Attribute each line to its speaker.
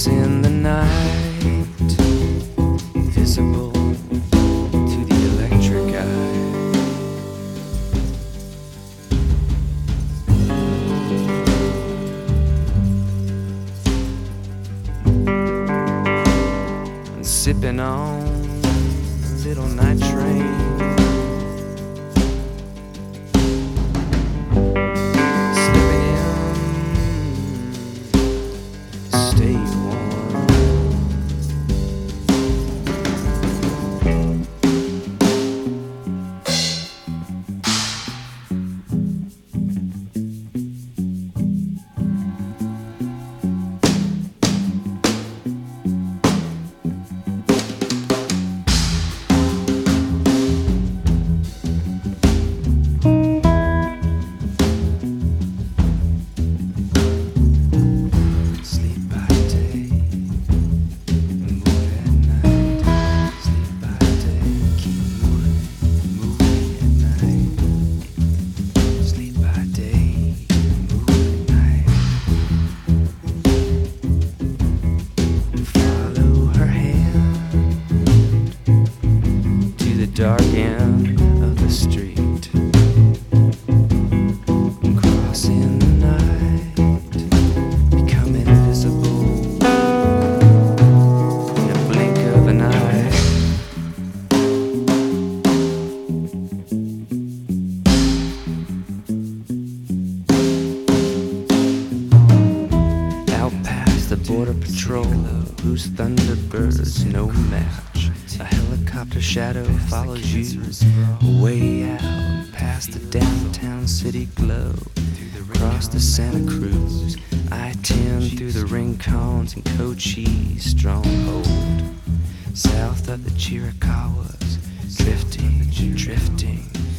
Speaker 1: Crossing the night, visible to the electric eye. And sipping on a little night train. Dark end of the street, crossing the night, becoming invisible in a blink of an eye. Out past the border patrol, whose Thunderbird's no match. A helicopter shadow follows you way out past the downtown city glow, across the Santa Cruz, I-10 through the Rincones and Cochise stronghold, south of the Chiricahuas, drifting, drifting